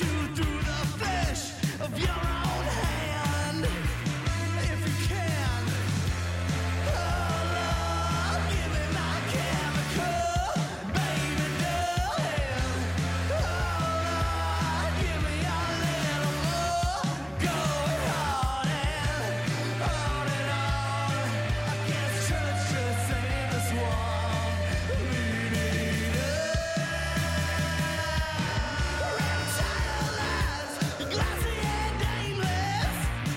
chew through the flesh of your own hand. If you can, oh Lord, give me my chemical, baby, darling. Oh Lord, give me a little more, going hard and on and on. I guess church just ain't this one. We need it. Around tired lies, glassy and aimless.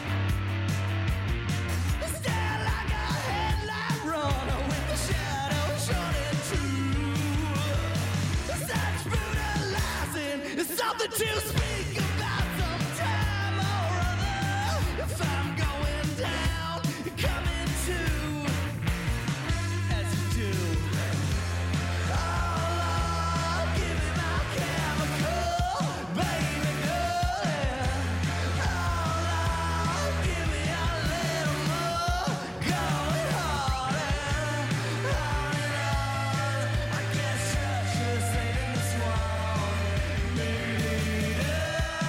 Stare like a headlight runner with the shadow short in two. Such brutalizing is something to speak about sometime or other. If I'm going down, you're coming too, as you do. Oh Lord, give me my chemical, baby, darling. Oh Lord, give me a little more, going hard and on and on. I guess church just ain't this one. Need it.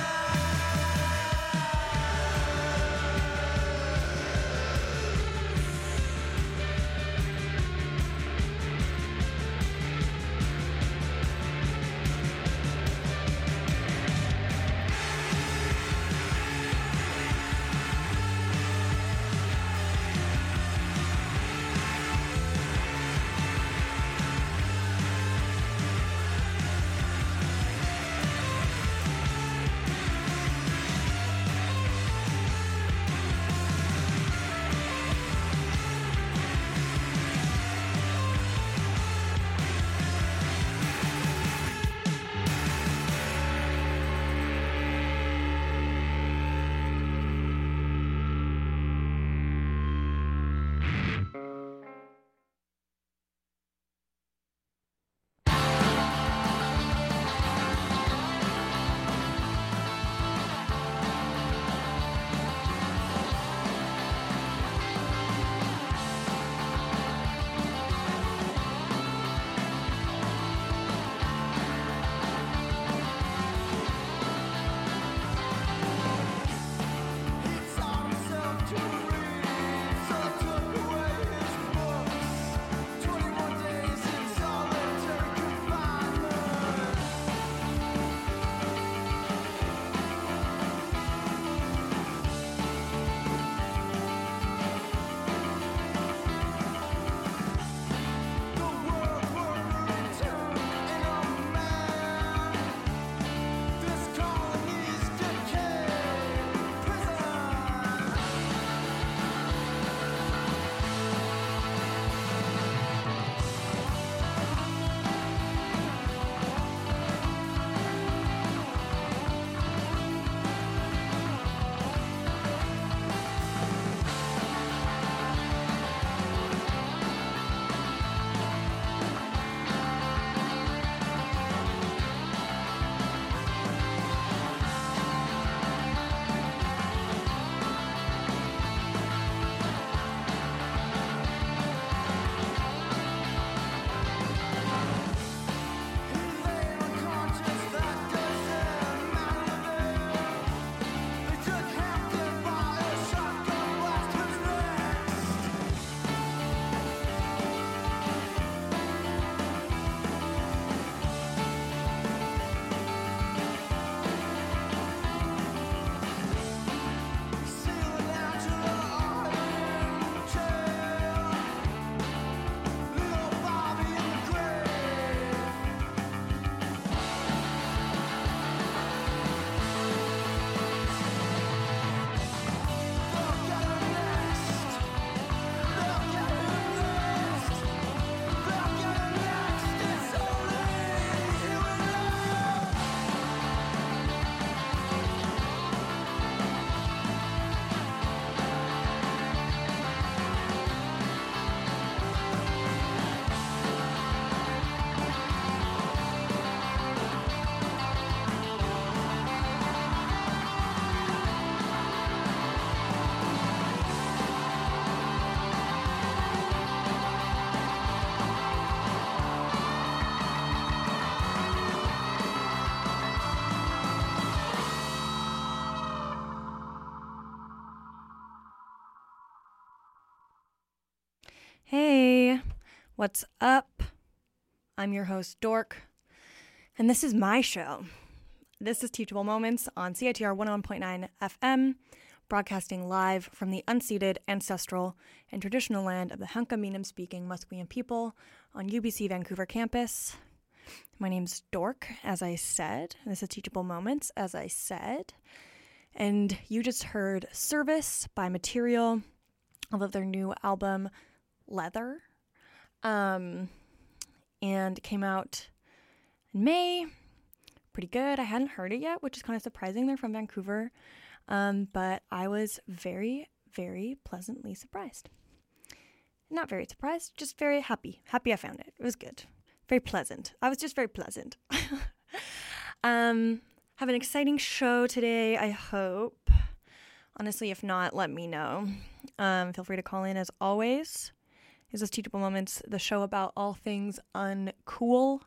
What's up? I'm your host, Dork, and this is my show. This is Teachable Moments on CITR 101.9 FM, broadcasting live from the unceded, ancestral, and traditional land of the Hunkaminam-speaking Musqueam people on UBC Vancouver campus. My name's Dork, as I said. This is Teachable Moments, as I said. And you just heard Service by Material, of their new album, Leather. And it came out in May. Pretty good. I hadn't heard it yet, which is kind of surprising. They're from Vancouver. But I was very, very pleasantly surprised. Not very surprised, just very happy. Happy I found it. It was good. Very pleasant. I was just very pleasant. Have an exciting show today, I hope. Honestly, if not, let me know. Feel free to call in as always. This is Teachable Moments, the show about all things uncool.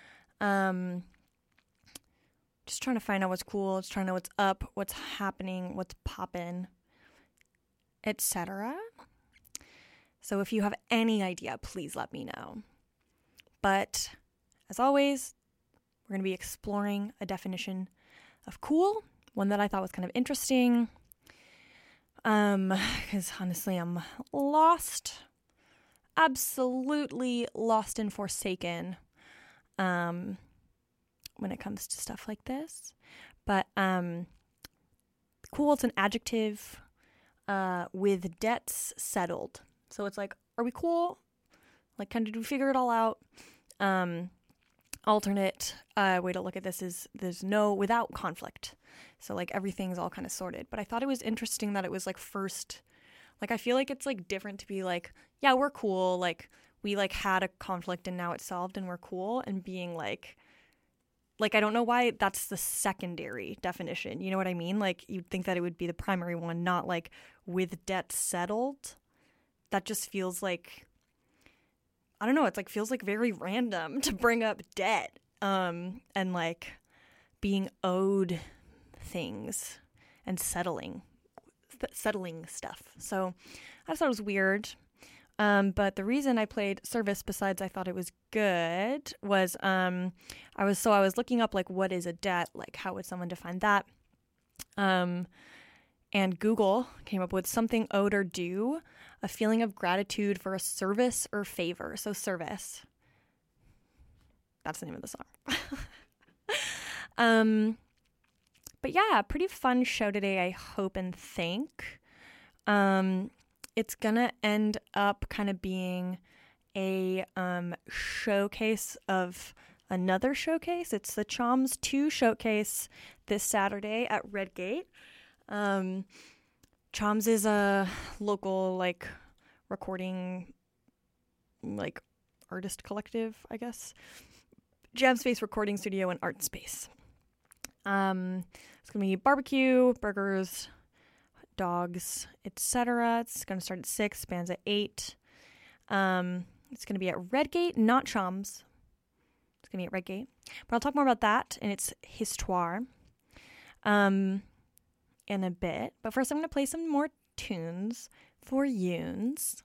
Just trying to find out what's cool, just trying to know what's up, what's happening, what's poppin', etc. So if you have any idea, please let me know. But as always, we're going to be exploring a definition of cool, one that I thought was kind of interesting. Because honestly, I'm lost. Absolutely lost and forsaken when it comes to stuff like this. But cool, it's an adjective with debts settled. So it's like, are we cool? Like, kind of, did we figure it all out? Alternate way to look at this is there's no, without conflict. So like everything's all kind of sorted. But I thought it was interesting that it was like first, like I feel like it's like different to be like, yeah, we're cool. Like we like had a conflict and now it's solved and we're cool, and being like I don't know why that's the secondary definition. You know what I mean? Like you'd think that it would be the primary one, not like with debt settled. That just feels like, I don't know, it's like feels like very random to bring up debt and like being owed things and settling stuff. So I thought it was weird. But the reason I played Service, besides I thought it was good, was I was looking up like what is a debt, like how would someone define that? And Google came up with something owed or due, a feeling of gratitude for a service or favor. So service. That's the name of the song. But yeah, pretty fun show today, I hope and think. It's gonna end up kind of being a showcase of another showcase. It's the Choms 2 showcase this Saturday at Redgate. Choms is a local like recording like artist collective, I guess. Jam space, recording studio, and art space. It's gonna be barbecue, burgers, dogs, etc. It's gonna start at 6, spans at 8. It's gonna be at Redgate, not Choms. It's gonna be at Redgate. But I'll talk more about that and its histoire in a bit. But first I'm gonna play some more tunes for yoons.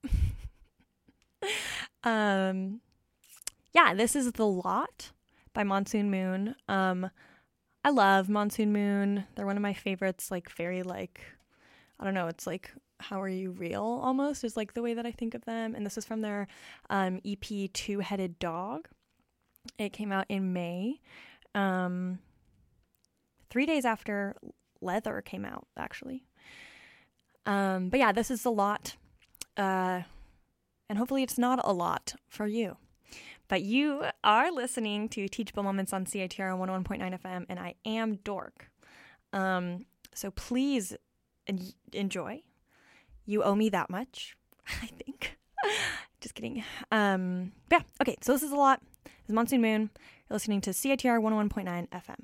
Yeah, this is The Lot by Monsoon Moon. I love Monsoon Moon. They're one of my favorites, like very like, I don't know, it's like How Are You Real almost is like the way that I think of them. And this is from their EP Two-Headed Dog. It came out in May. 3 days after Leather came out, actually. But yeah, this is The Lot. And hopefully it's not a lot for you. But you are listening to Teachable Moments on CITR 101.9 FM, and I am Dork. So please enjoy. You owe me that much, I think. Just kidding. Yeah, okay, so this is a lot. This is Monsoon Moon. You're listening to CITR 101.9 FM.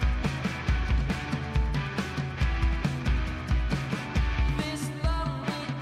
This lonely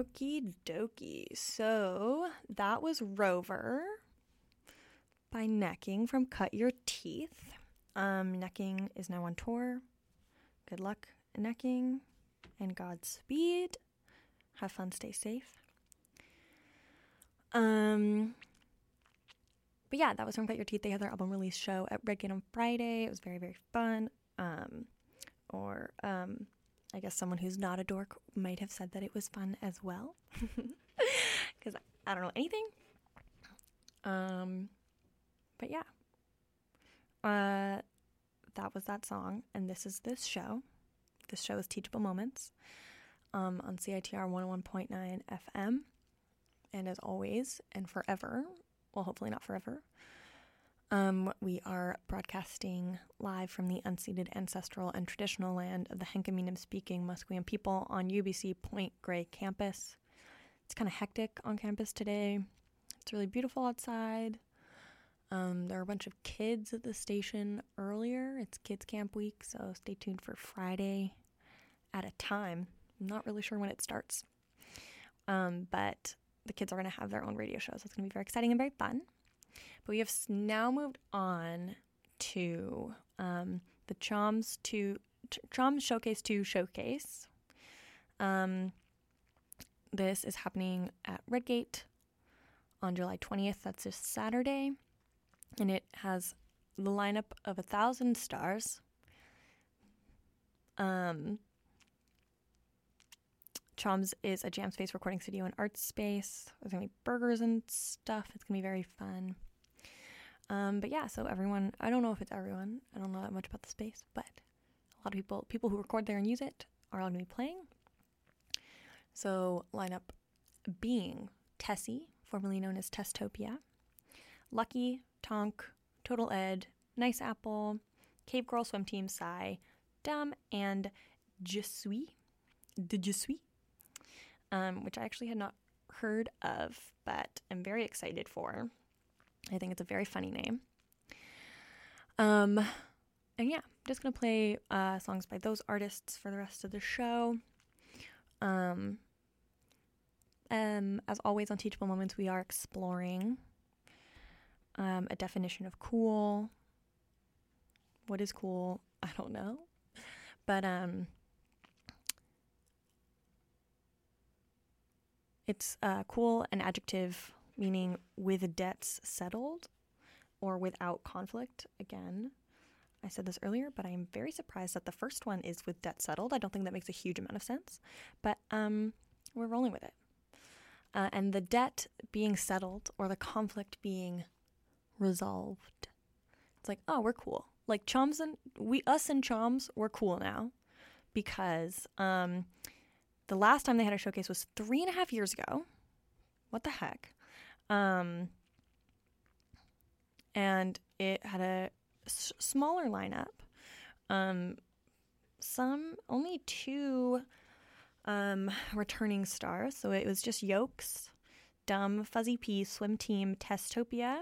Okie dokie. So that was Rover by Necking from Cut Your Teeth. Necking is now on tour. Good luck, Necking, and Godspeed. Have fun, stay safe. But yeah, that was from Cut Your Teeth. They had their album release show at Redgate on Friday. It was very, very fun. I guess someone who's not a dork might have said that it was fun as well. Because I don't know anything. But yeah. That was that song. And this is this show. This show is Teachable Moments on CITR 101.9 FM. And as always, and forever, well, hopefully not forever, we are broadcasting live from the unceded ancestral and traditional land of the Henkaminam-speaking Musqueam people on UBC Point Grey campus. It's kind of hectic on campus today. It's really beautiful outside. There are a bunch of kids at the station earlier. It's Kids Camp Week, so stay tuned for Friday at a time. I'm not really sure when it starts. But the kids are going to have their own radio show, so it's going to be very exciting and very fun. But we have now moved on to the Choms Showcase 2 showcase. This is happening at Redgate on July 20th. That's this Saturday. And it has the lineup of 1,000 stars. Choms is a jam space, recording studio, and art space. There's going to be burgers and stuff. It's going to be very fun. But yeah, so everyone, I don't know if it's everyone. I don't know that much about the space, but a lot of people who record there and use it are all going to be playing. So lineup being Tessie, formerly known as Testopia, Lucky, Tonk, Total Ed, Nice Apple, Cave Girl Swim Team, Psy, Dumb, and Je Suis, which I actually had not heard of, but I'm very excited for. I think it's a very funny name. And yeah, I'm just going to play songs by those artists for the rest of the show. As always on Teachable Moments, we are exploring a definition of cool. What is cool? I don't know. But it's cool, an adjective meaning with debts settled or without conflict. Again, I said this earlier, but I am very surprised that the first one is with debt settled. I don't think that makes a huge amount of sense, but we're rolling with it. And the debt being settled or the conflict being resolved. It's like, oh, we're cool. Like Choms and us and Choms, we're cool now because the last time they had a showcase was 3.5 years ago. What the heck? And it had a smaller lineup. Only 2 returning stars. So it was just Yolks, Dumb, Fuzzy P, Swim Team, Testopia,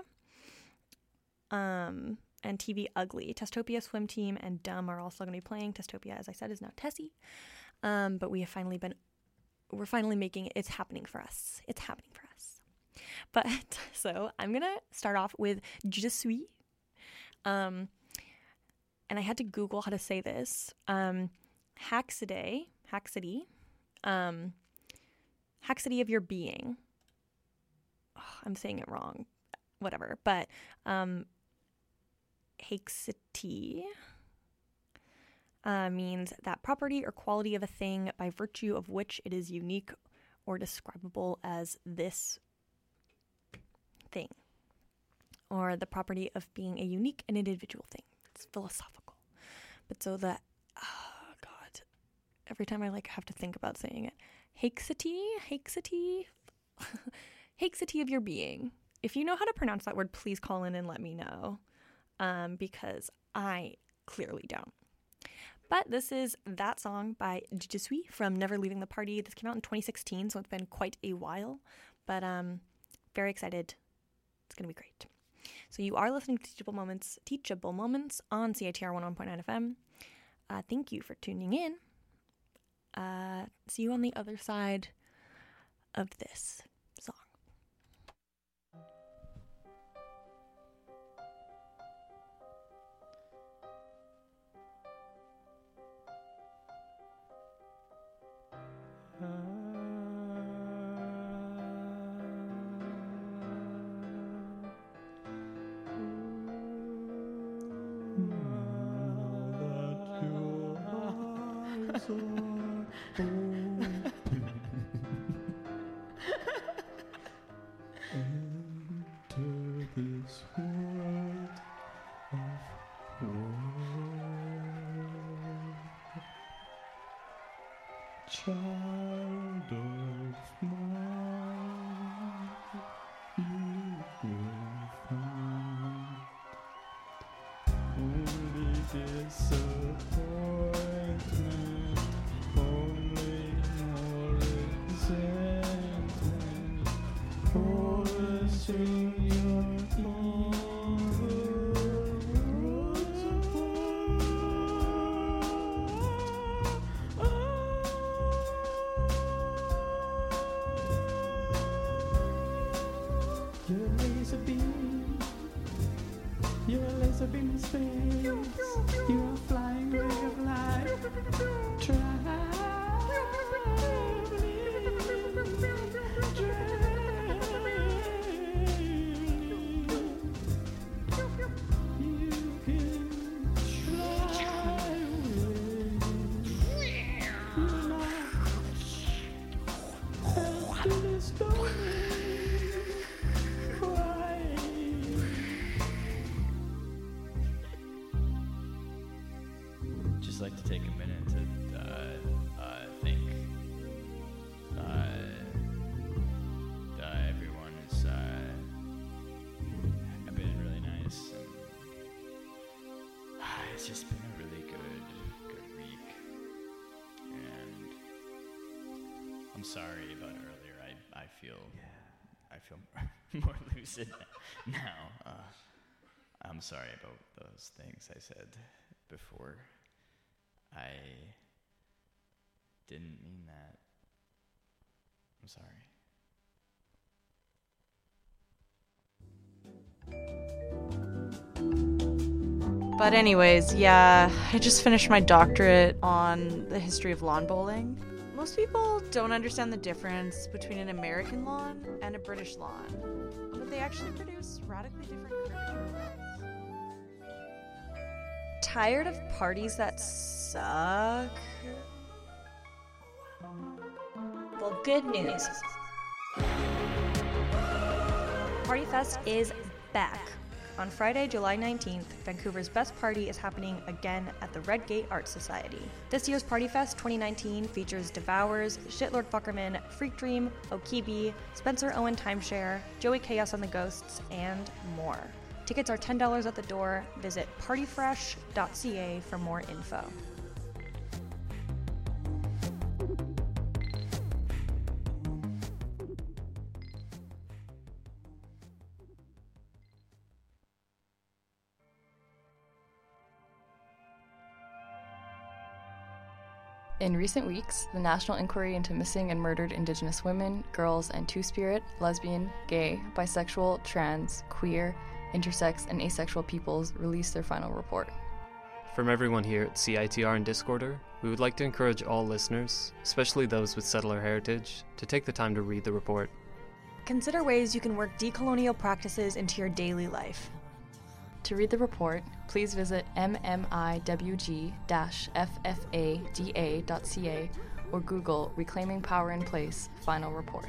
and TV Ugly. Testopia, Swim Team, and Dumb are also going to be playing. Testopia, as I said, is now Tessie. But we're finally making it. It's happening for us. It's happening for us. But so I'm going to start off with Je Suis. And I had to Google how to say this. Haxity of your being. Oh, I'm saying it wrong. Whatever. But haxity means that property or quality of a thing by virtue of which it is unique or describable as this thing, or the property of being a unique and individual thing. It's philosophical. But so that, oh God, every time I have to think about saying it, haxity of your being. If you know how to pronounce that word, please call in and let me know, because I clearly don't. But this is that song by Je Suis from Never Leaving the Party. This came out in 2016, so it's been quite a while, but very excited. It's going to be great. So you are listening to Teachable Moments on CITR 101.9 FM. Thank you for tuning in. See you on the other side of this song. Enter this world of woe, child of mine, you will find only disappointment, only more resentment, always in your You're a laser beam. You're a laser beam in space. You're a flying ray of light. Just like to take a minute to thank everyone has been really nice, and it's just been a really good week, and I'm sorry about earlier. I feel more lucid now. I'm sorry about those things I said before. I didn't mean that. I'm sorry. But anyways, yeah, I just finished my doctorate on the history of lawn bowling. Most people don't understand the difference between an American lawn and a British lawn, but they actually produce radically different curvature results. Tired of parties that suck? Well, good news. Party Fest is back. On Friday, July 19th, Vancouver's best party is happening again at the Red Gate Art Society. This year's Party Fest 2019 features Devours, Shitlord Fuckerman, Freak Dream, Okibi, Spencer Owen Timeshare, Joey Chaos and the Ghosts, and more. Tickets are $10 at the door. Visit partyfresh.ca for more info. In recent weeks, the National Inquiry into Missing and Murdered Indigenous Women, Girls, and Two-Spirit, lesbian, gay, bisexual, trans, queer, intersex, and asexual peoples released their final report. From everyone here at CITR and Discorder, we would like to encourage all listeners, especially those with settler heritage, to take the time to read the report. Consider ways you can work decolonial practices into your daily life. To read the report, please visit mmIWG-ffada.ca or Google Reclaiming Power in Place Final Report.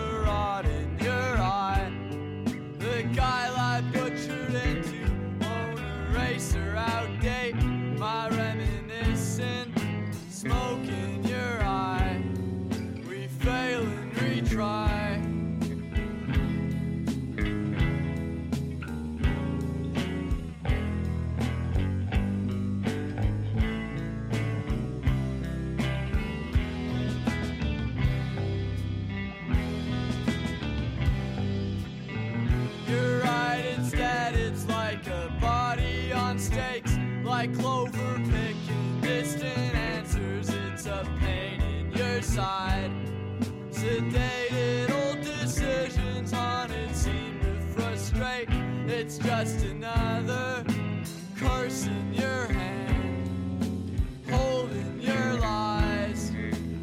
Butchered into like clover picking distant answers. It's a pain in your side. Sedated old decisions, haunted, seem to frustrate. It's just another curse in your hand, holding your lies.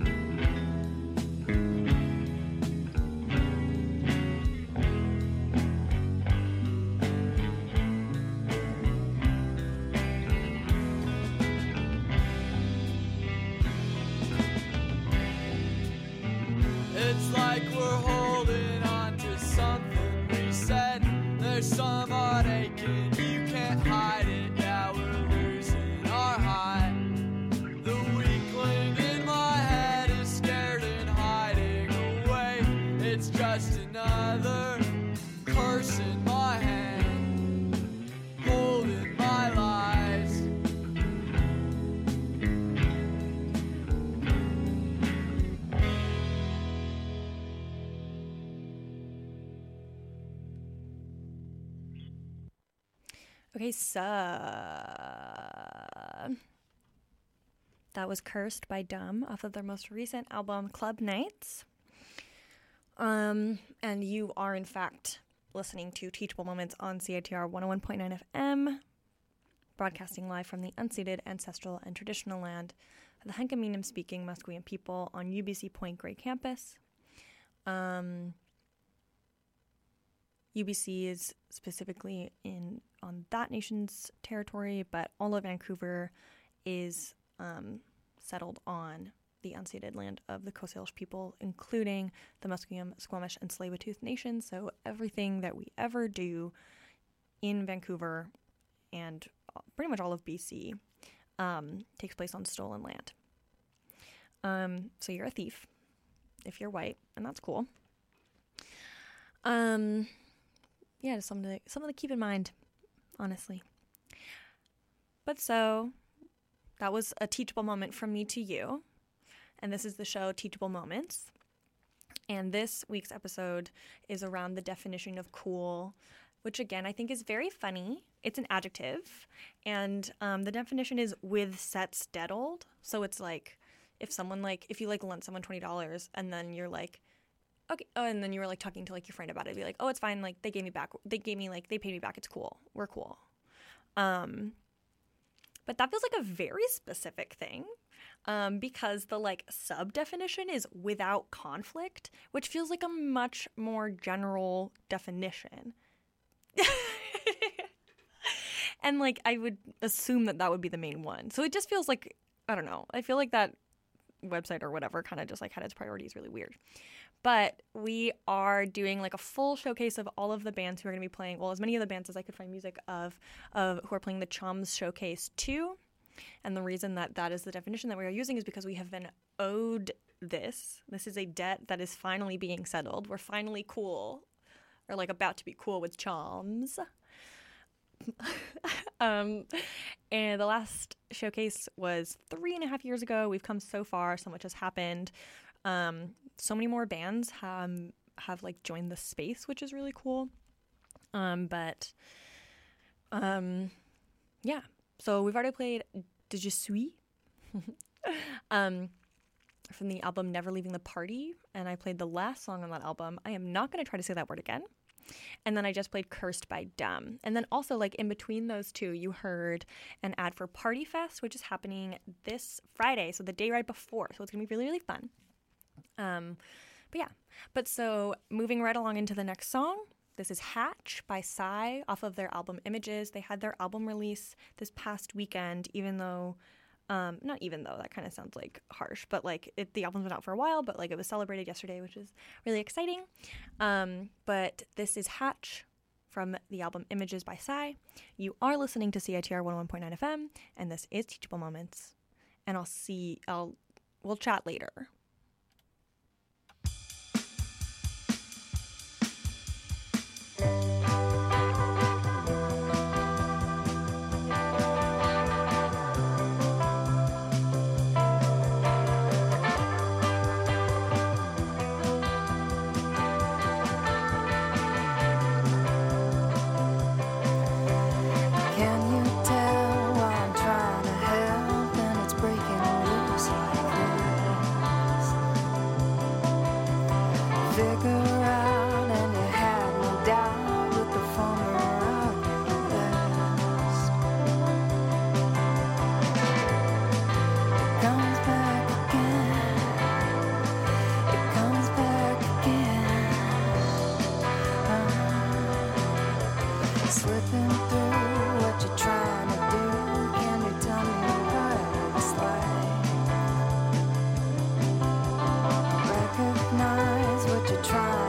It's like we're holding on to something we said. There's some odd aching, you can't hide it. Yeah, we're losing our high. The weakling in my head is scared and hiding away. It's just another curse in my hand, holding my lies. Okay, so that was Cursed by Dumb off of their most recent album, Club Nights. And you are, in fact, listening to Teachable Moments on CITR 101.9 FM, broadcasting live from the unceded, ancestral, and traditional land of the Hunkaminam-speaking Musqueam people on UBC Point Grey campus. UBC is specifically on that nation's territory, but all of Vancouver is settled on the unceded land of the Coast Salish people, including the Musqueam, Squamish, and Tsleil-Waututh nations. So everything that we ever do in Vancouver and pretty much all of BC takes place on stolen land. So you're a thief if you're white, and that's cool. Yeah, just something to keep in mind, honestly. But so, that was a teachable moment from me to you. And this is the show Teachable Moments. And this week's episode is around the definition of cool, which again, I think is very funny. It's an adjective. And the definition is with sets deadled. So it's like, if you lent someone $20 and then you're like, okay, and then you were like talking to like your friend about it, be like, oh, it's fine, like they paid me back, it's cool, we're cool. But that feels like a very specific thing, because the like sub definition is without conflict, which feels like a much more general definition. And like I would assume that would be the main one. So it just feels like, I don't know, I feel like that website or whatever kind of just like had its priorities really weird. But we are doing like a full showcase of all of the bands who are going to be playing, well, as many of the bands as I could find music of who are playing the Choms Showcase 2. And the reason that is the definition that we are using is because we have been owed this. This is a debt that is finally being settled. We're finally cool, or like about to be cool with Choms. And the last showcase was 3.5 years ago. We've come so far. So much has happened. So many more bands have like joined the space, which is really cool. Yeah. So we've already played De Je Suis from the album Never Leaving the Party, and I played the last song on that album. I am not going to try to say that word again. And then I just played Cursed by Dumb. And then also, like, in between those two, you heard an ad for Party Fest, which is happening this Friday, so the day right before. So it's going to be really, really fun. But yeah. But so, moving right along into the next song, this is Hatch by Psy off of their album Images. They had their album release this past weekend, even though... not even though, that kind of sounds like harsh, but like the album's been out for a while, but like it was celebrated yesterday, which is really exciting. But this is Hatch from the album Images by Psy. You are listening to CITR 101.9 FM, and this is Teachable Moments. And we'll chat later. Can you tell why I'm trying? figure out, and you had no doubt with the former of your best. It comes back again. It comes back again. Slipping through what you're trying to do. Can you tell me what it's like? Recognize what you're trying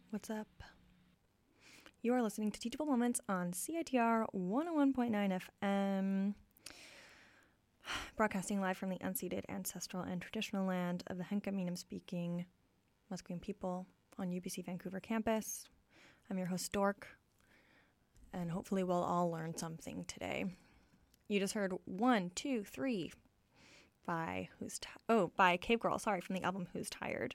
What's up? You are listening to Teachable Moments on CITR 101.9 FM, broadcasting live from the unceded ancestral and traditional land of the Henkaminam-speaking Musqueam people on UBC Vancouver campus. I'm your host, Dork, and hopefully we'll all learn something today. You just heard 1, 2, 3 by Cave Girl, from the album Who's Tired.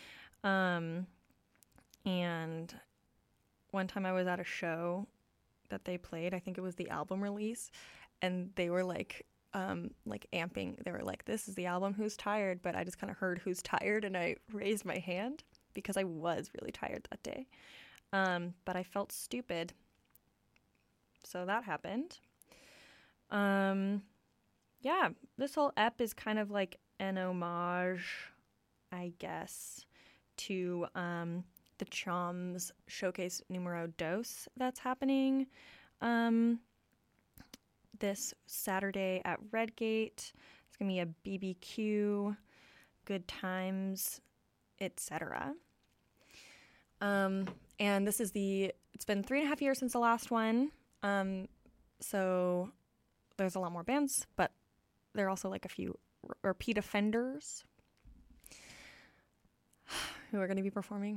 And one time I was at a show that they played, I think it was the album release, and they were like amping. They were like, this is the album Who's Tired, but I just kind of heard Who's Tired and I raised my hand because I was really tired that day. But I felt stupid. So that happened. Yeah, this whole ep is kind of like an homage, I guess, to the Choms Showcase Numero Dos that's happening this Saturday at Redgate. It's going to be a BBQ, good times, etc. And this is it's been 3.5 years since the last one. So there's a lot more bands, but there are also like a few repeat offenders who are going to be performing.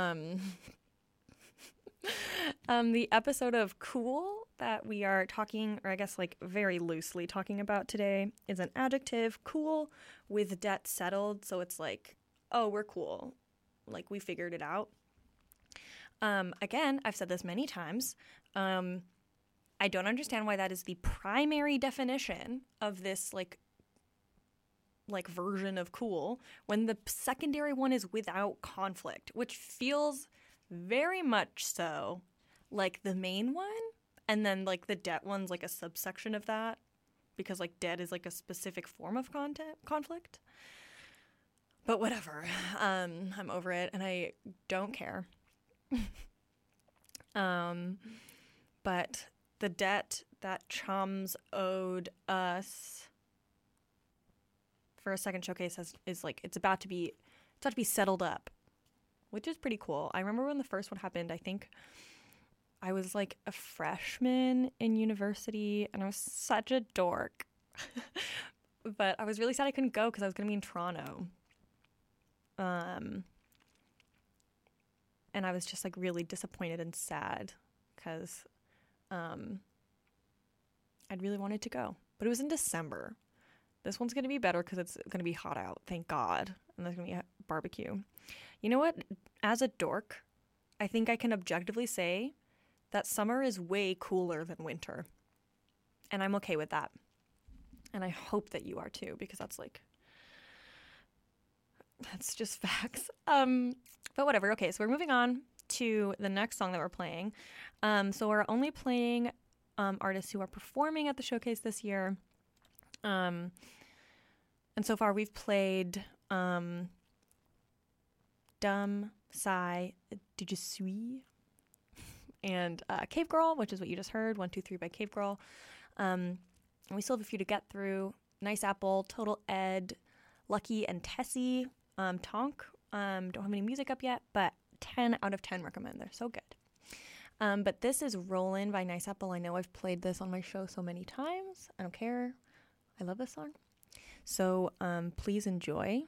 The episode of Cool that we are talking, or I guess like very loosely talking about today, is an adjective, cool, with debt settled. So it's like, oh, we're cool. Like we figured it out. Again, I've said this many times. I don't understand why that is the primary definition of this like version of cool when the secondary one is without conflict, which feels very much so like the main one, and then like the debt one's like a subsection of that because like debt is like a specific form of conflict. But whatever, I'm over it and I don't care. But the debt that Choms owed us for a second showcase is like it's about to be settled up, which is pretty cool. I remember when the first one happened, I think I was like a freshman in university and I was such a dork. But I was really sad I couldn't go because I was going to be in Toronto. And I was just like really disappointed and sad because I'd really wanted to go. But it was in December. This one's going to be better because it's going to be hot out, thank God. And there's going to be a barbecue. You know what? As a dork, I think I can objectively say that summer is way cooler than winter. And I'm okay with that. And I hope that you are too, because that's just facts. But whatever. Okay, so we're moving on to the next song that we're playing. So we're only playing artists who are performing at the showcase this year. And so far we've played Dumb, Psy, Did You Suis, and Cave Girl, which is what you just heard, 1, 2, 3 by Cave Girl. And we still have a few to get through. Nice Apple, Total Ed, Lucky and Tessie, Tonk. Don't have any music up yet, but 10 out of 10 recommend. They're so good. But this is Rollin' by Nice Apple. I know I've played this on my show so many times. I don't care. I love this song. So please enjoy.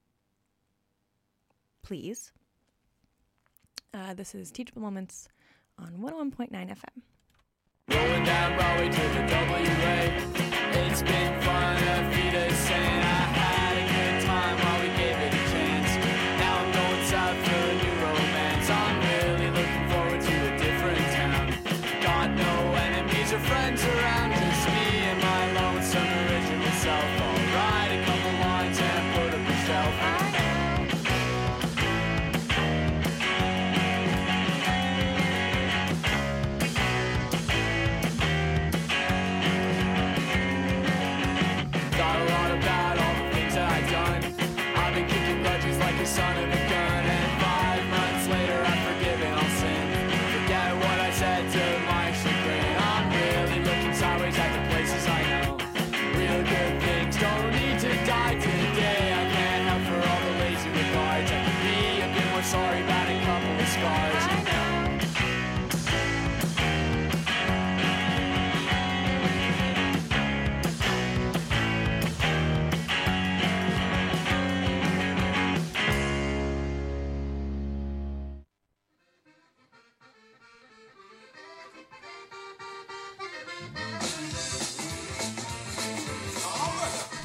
Please. This is Teachable Moments on 101.9 FM. Rolling down Broadway to the WA. It's been fun, a few days saying I had a good time while we gave it a chance. Now I'm going south for a new romance. I'm really looking forward to a different town. Got no enemies or friends around, just me and my lonesome original self. I'll write a couple lines and put up a shelf.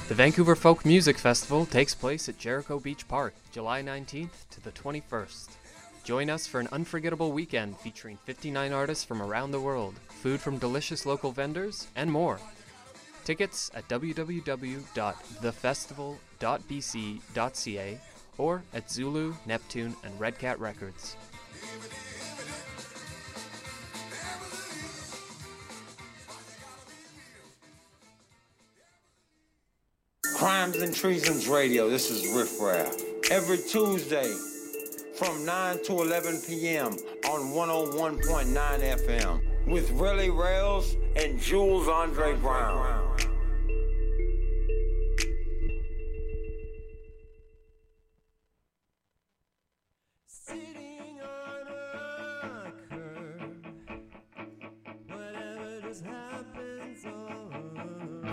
The Vancouver Folk Music Festival takes place at Jericho Beach Park, July 19th to the 21st. Join us for an unforgettable weekend featuring 59 artists from around the world, food from delicious local vendors, and more. Tickets at www.thefestival.bc.ca or at Zulu, Neptune, and Red Cat Records. Crimes and Treasons Radio, this is Riff Raff. Every Tuesday from 9 to 11 p.m. on 101.9 FM with Relly Rails and Jules Andre Brown. Sitting on a curb, whatever just happens all over.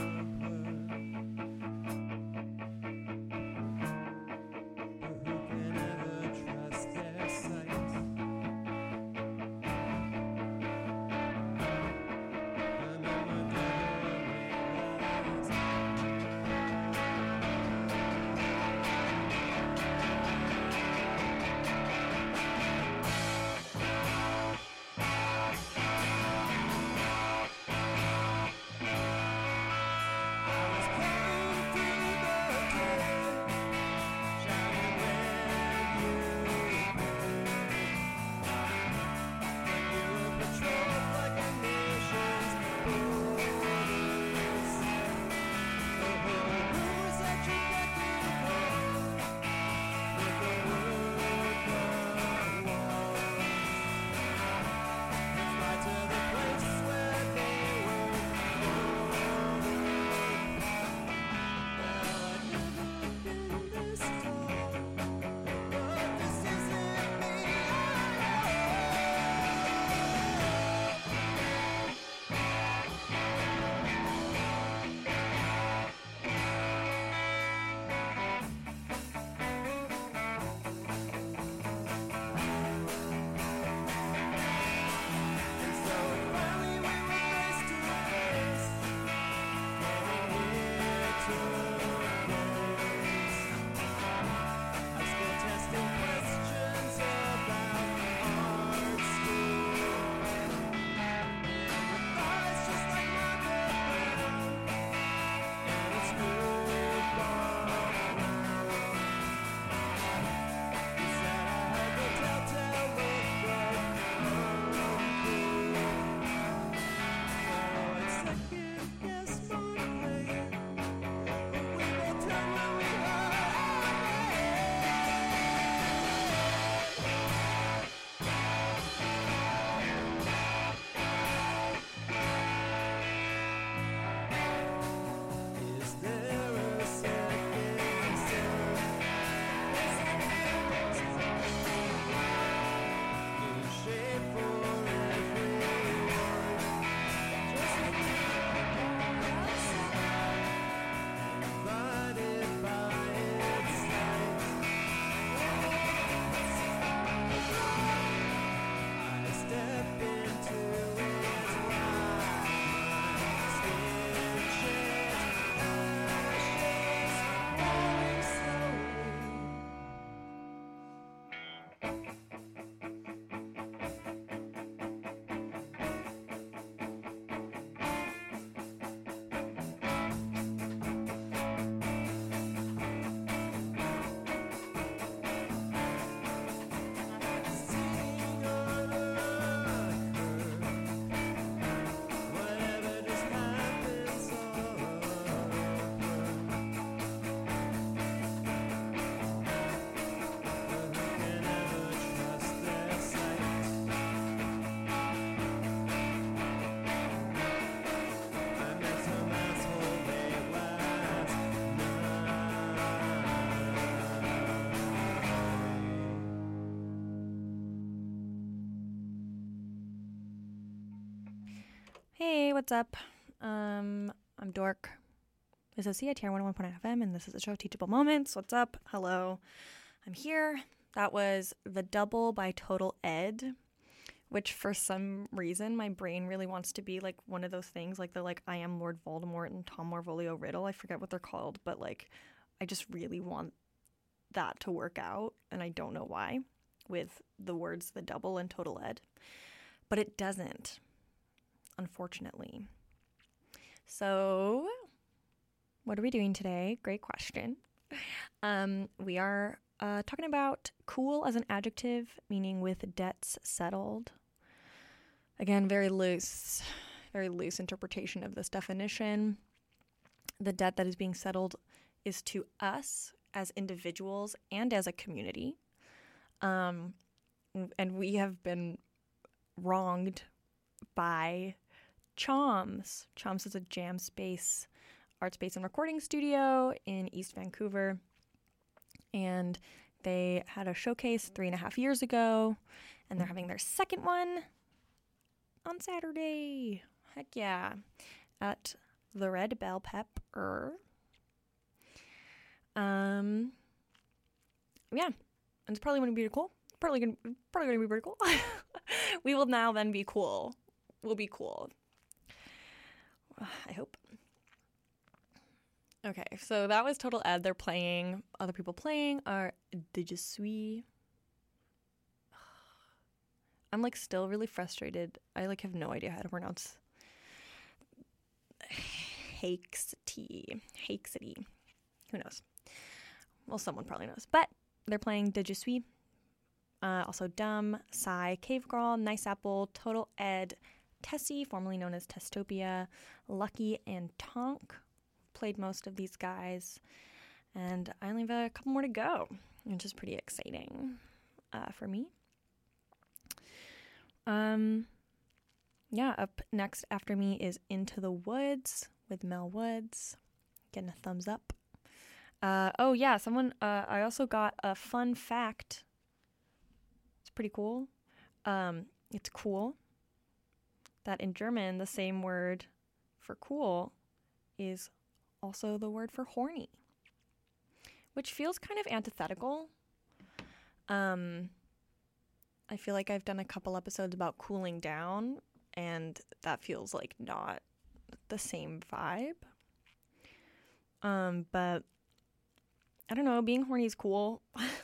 But who can ever trust their sight? Remember Hey, what's up? I'm Dork. This is CITR 101.9 FM, and this is the show Teachable Moments. What's up? Hello. I'm here. That was The Double by Total Ed, which for some reason my brain really wants to be like one of those things, like the like I am Lord Voldemort and Tom Marvolio riddle. I forget what they're called, but like I just really want that to work out, and I don't know why, with the words the double and total ed. But it doesn't, unfortunately. So what are we doing today? Great question. We are talking about cool as an adjective, meaning with debts settled. Again, very loose interpretation of this definition. The debt that is being settled is to us as individuals and as a community. And we have been wronged by Choms. Choms is a jam space, art space and recording studio in East Vancouver. And they had a showcase 3.5 years ago, and they're having their second one on Saturday. Heck yeah. At the Red Bell Pepper. Yeah. And it's probably going to be cool. Probably going to be pretty cool. We will now then be cool. We'll be cool. I hope. Okay, so that was Total Ed. They're playing. Other people playing are De Je Suis. I'm like still really frustrated. I like have no idea how to pronounce Hakesity. Who knows? Well, someone probably knows. But they're playing De Je Suis. Also Dumb, Psy, Cave Girl, Nice Apple, Total Ed, Tessie, formerly known as Testopia, Lucky, and Tonk. Played most of these guys, and I only have a couple more to go, which is pretty exciting for me. Yeah, up next after me is Into the Woods with Mel Woods, getting a thumbs up. Oh yeah, I also got a fun fact. It's pretty cool. It's cool that in German the same word for cool is also the word for horny, which feels kind of antithetical. I feel like I've done a couple episodes about cooling down, and that feels like not the same vibe. But I don't know, being horny is cool.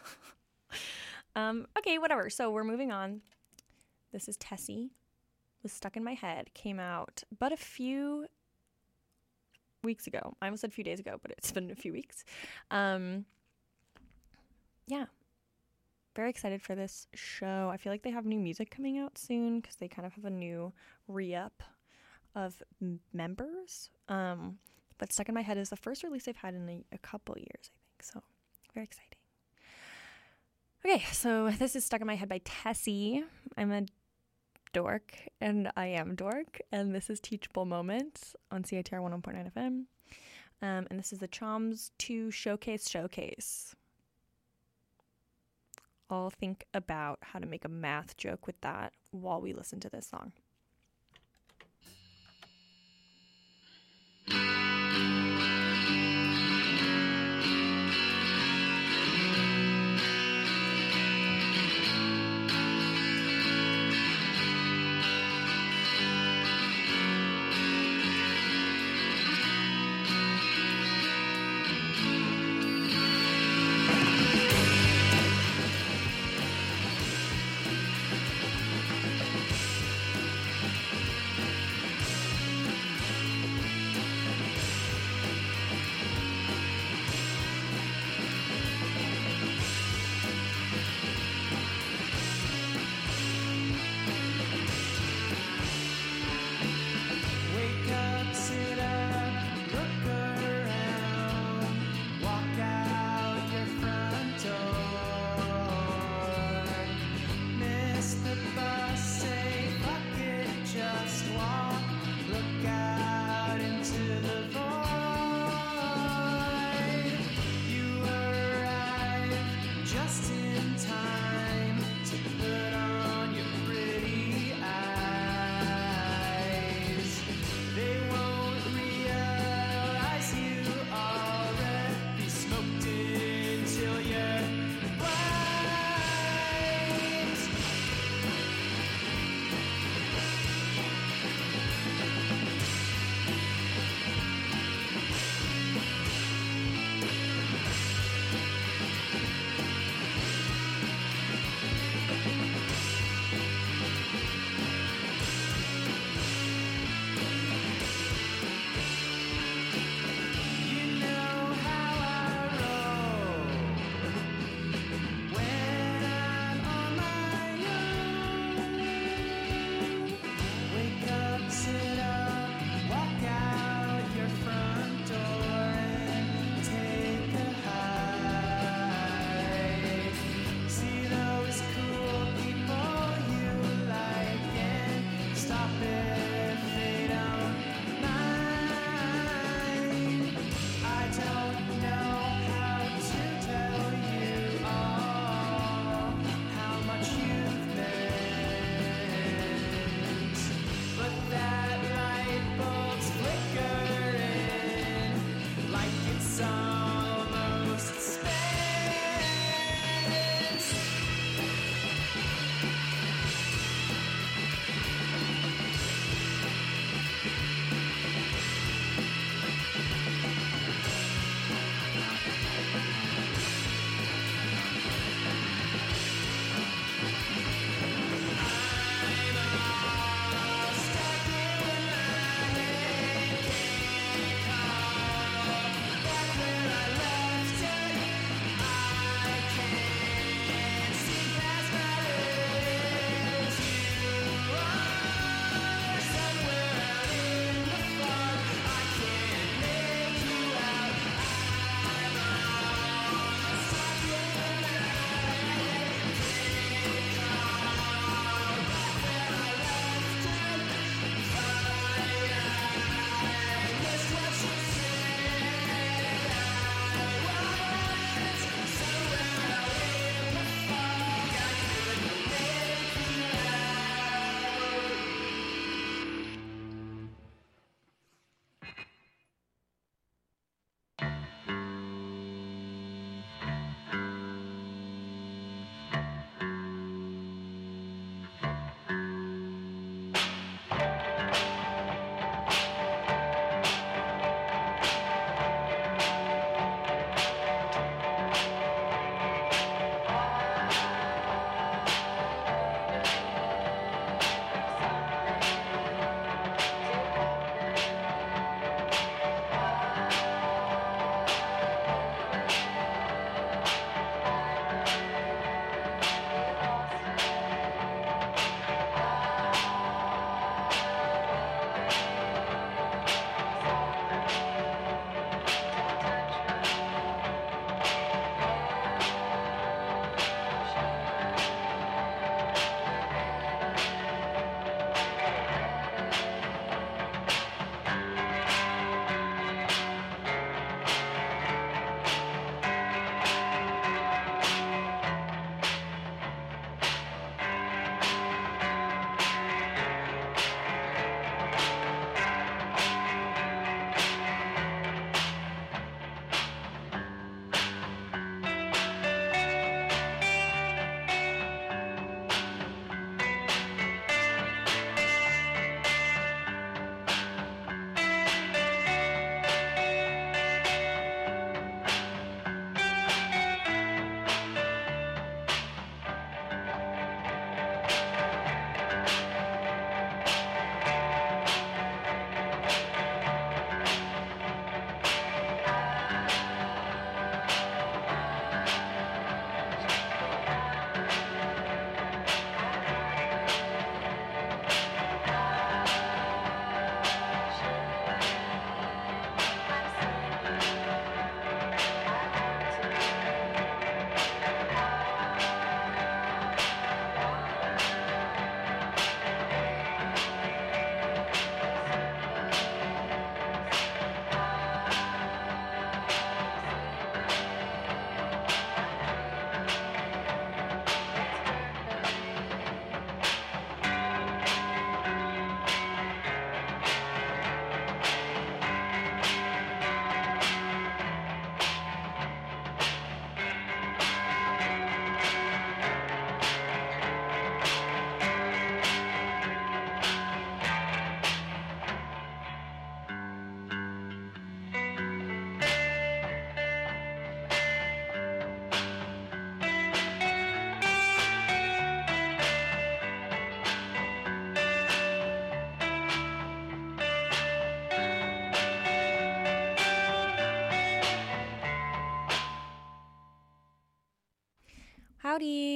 Okay, whatever. So we're moving on. This is Tessie. Was Stuck in My Head. Came out but a few weeks ago. I almost said a few days ago, but it's been a few weeks. Yeah. Very excited for this show. I feel like they have new music coming out soon because they kind of have a new re-up of members. But Stuck in My Head is the first release they've had in a couple years, I think. So very exciting. Okay, so this is Stuck in My Head by Tessie. I'm a dork, and I am dork, and this is Teachable Moments on CITR 101.9 FM. And this is the Choms 2 Showcase. I'll think about how to make a math joke with that while we listen to this song.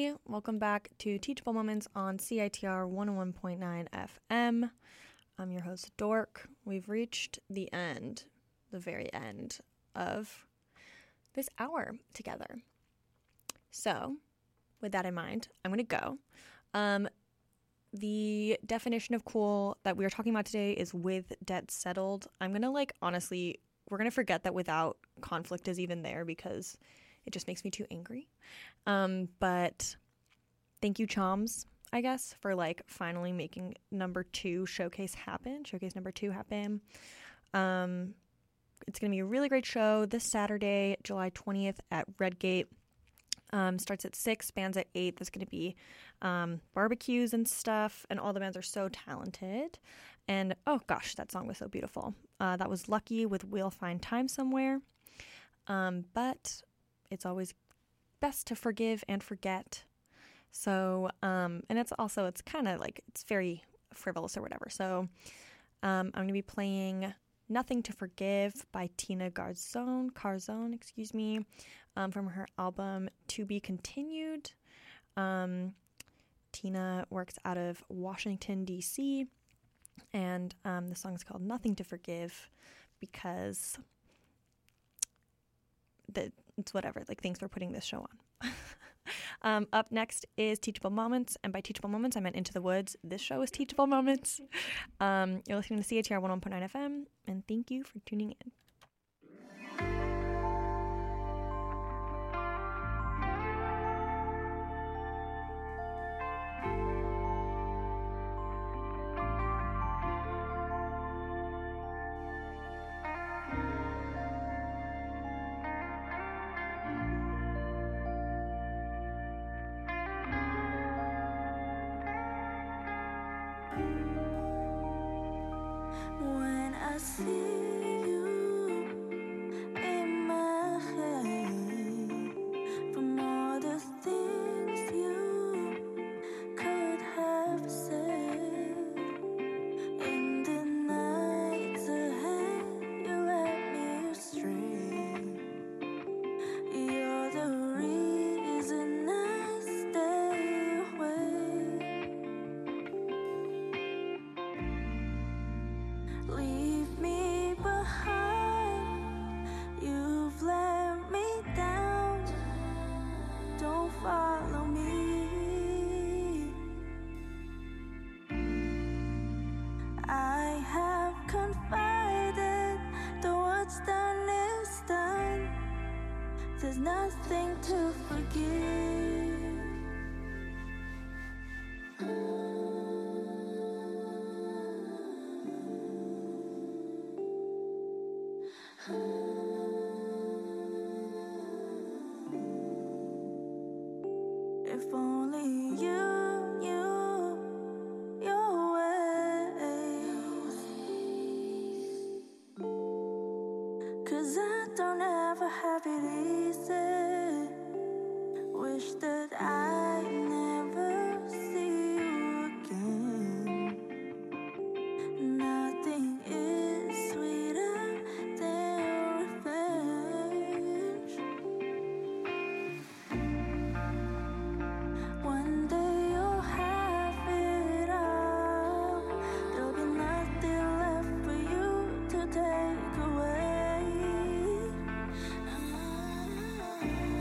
everybody. Welcome back to Teachable Moments on CITR 101.9 FM. I'm your host, Dork. We've reached the very end of this hour together. So, with that in mind, I'm going to go. The definition of cool that we are talking about today is with debt settled. I'm going to, honestly, we're going to forget that without conflict is even there because it just makes me too angry. But thank you, Choms, I guess, for finally making showcase number 2 happen. It's going to be a really great show this Saturday, July 20th at Redgate. Starts at 6, bands at 8. There's going to be barbecues and stuff, and all the bands are so talented. And, oh gosh, that song was so beautiful. That was Lucky with We'll Find Time Somewhere. But it's always best to forgive and forget. So, and it's kind of it's very frivolous or whatever. So, I'm going to be playing Nothing to Forgive by Tina Carzone, from her album To Be Continued. Tina works out of Washington, D.C., and the song is called Nothing to Forgive because it's whatever, thanks for putting this show on. Up next is Teachable Moments, and by Teachable Moments, I meant Into the Woods. This show is Teachable Moments. You're listening to CITR 101.9 FM, and thank you for tuning in. When I see you in my head, from all the things you could have said, in the nights ahead, you let me astray. You're the reason I stay away. Leave me behind, you've let me down, don't follow me. I have confided, though what's done is done, there's nothing to forgive. If only you knew your ways, 'cause I don't ever have it easy. Wish that I never see you again. Nothing is sweeter than revenge. One day you'll have it all. There'll be nothing left for you to take away.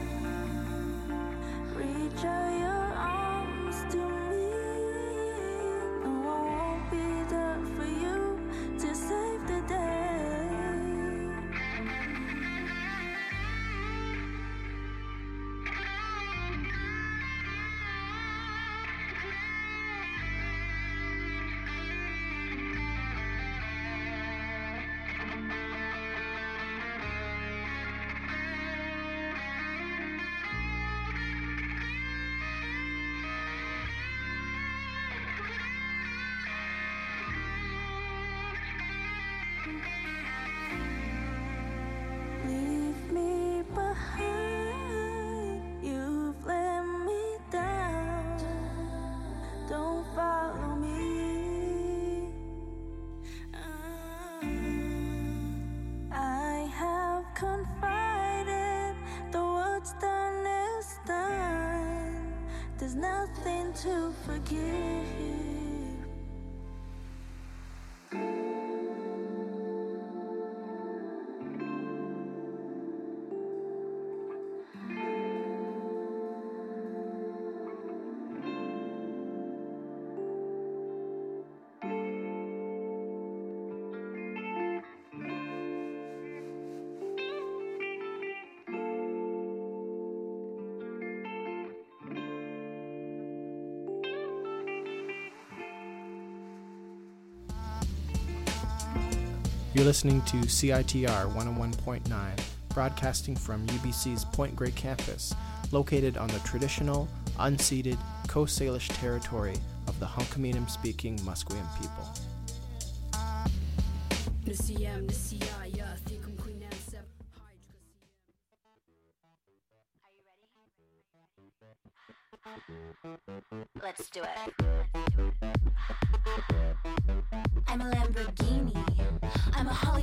there's nothing to forgive. You're listening to CITR 101.9, broadcasting from UBC's Point Grey campus, located on the traditional, unceded Coast Salish territory of the Hunkaminam-speaking Musqueam people. Let's do it. I'm a Lamborghini. I'm a Hollywood.